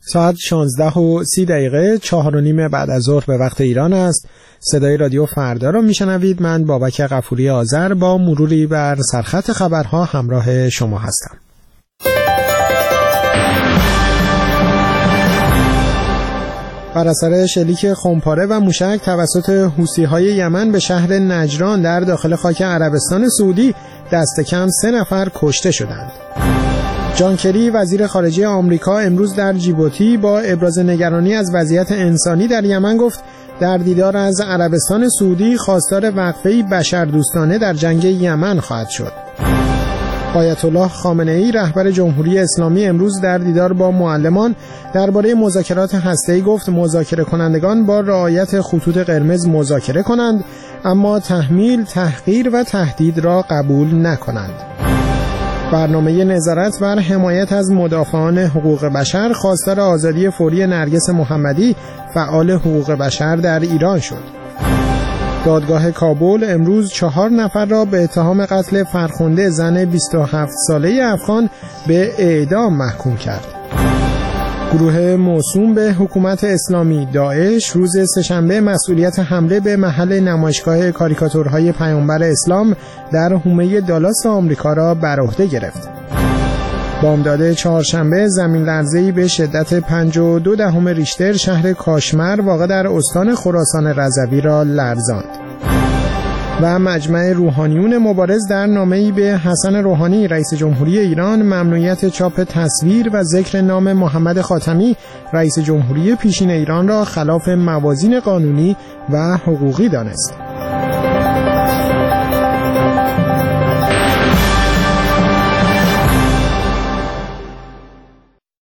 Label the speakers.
Speaker 1: ساعت 16:30 4:30 بعد از ظهر به وقت ایران است. صدای رادیو فردا را میشنوید. من بابک غفوری آذر با مروری بر سرخط خبرها همراه شما هستم. بر اثر شلیک خمپاره و موشک توسط حوثی‌های یمن به شهر نجران در داخل خاک عربستان سعودی دست کم 3 نفر کشته شدند. جان کری وزیر خارجه آمریکا امروز در جیبوتی با ابراز نگرانی از وضعیت انسانی در یمن گفت در دیدار از عربستان سعودی خواستار وقفه‌ای بشردوستانه در جنگ یمن خواهد شد. آیت الله خامنه‌ای رهبر جمهوری اسلامی امروز در دیدار با معلمان درباره مذاکرات هسته‌ای گفت مذاکره کنندگان با رعایت خطوط قرمز مذاکره کنند، اما تحمیل، تحقیر و تهدید را قبول نکنند. برنامه نظارت بر حمایت از مدافعان حقوق بشر خواستار آزادی فوری نرگس محمدی فعال حقوق بشر در ایران شد. دادگاه کابل امروز 4 نفر را به اتهام قتل فرخنده زن 27 ساله افغان به اعدام محکوم کرد. گروه موسوم به حکومت اسلامی داعش روز سه‌شنبه مسئولیت حمله به محل نمایشگاه کاریکاتورهای پیامبر اسلام در حومه دالاس آمریکا را بر عهده گرفت. بامداد چهارشنبه زمین لرزه‌ای به شدت 5.2 ریشتر شهر کاشمر واقع در استان خراسان رضوی را لرزاند. و مجمع روحانیون مبارز در نامه‌ای به حسن روحانی رئیس جمهوری ایران ممنوعیت چاپ تصویر و ذکر نام محمد خاتمی رئیس جمهوری پیشین ایران را خلاف موازین قانونی و حقوقی دانست.